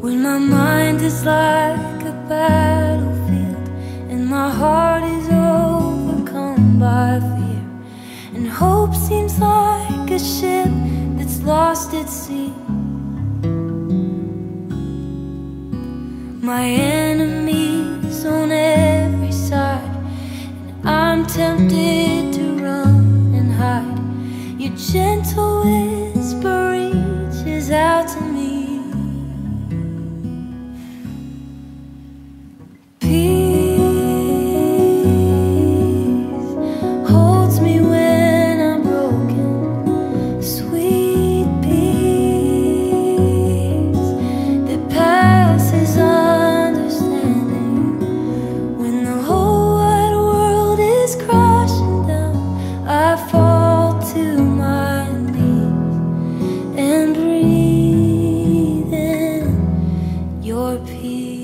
When my mind is like a battlefield and my heart is overcome by fear, and hope seems like a ship that's lost at sea. My enemies on every side, and I'm tempted to run and hide. Your gentle whisper reaches out to me. Peace holds me when I'm broken. Sweet peace that passes understanding. When the whole wide world is crashing down, I fall to my knees and breathe in your peace.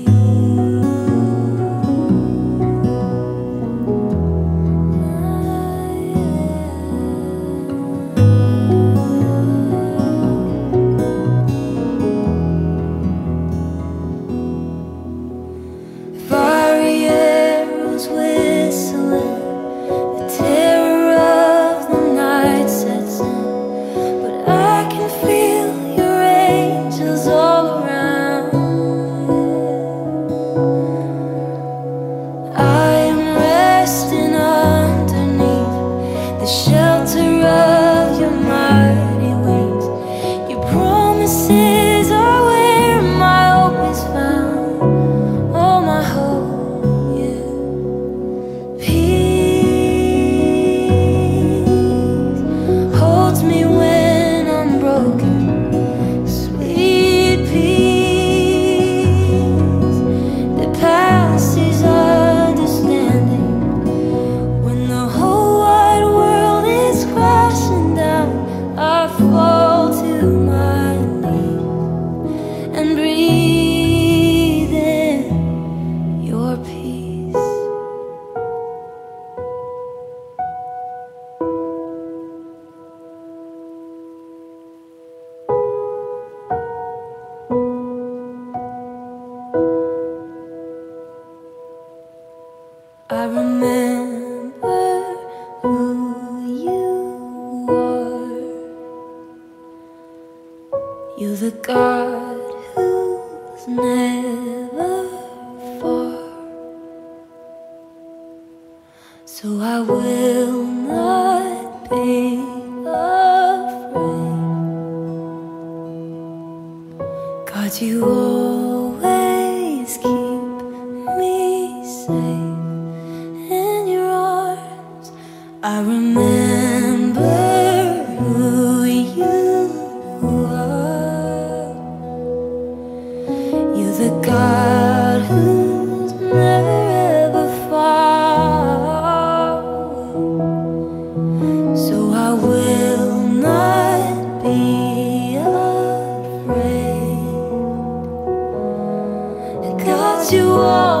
Fiery arrows whistling, the terror of the night sets in, but I can feel your angels all around. I am resting underneath the shelter of your mighty wings. Your promises are where my hope is found. Oh, my hope, yeah. Peace holds me when I'm broken. Sweet peace that passes understanding. When the whole wide world is crashing down, I fall to my knees and breathe in your peace. I remember who you are. You're the God who's never far. So I will not be afraid. God, you always keep me safe in your arms. I remember who you are. You're the God who's never ever far. So I will not be afraid. God, you are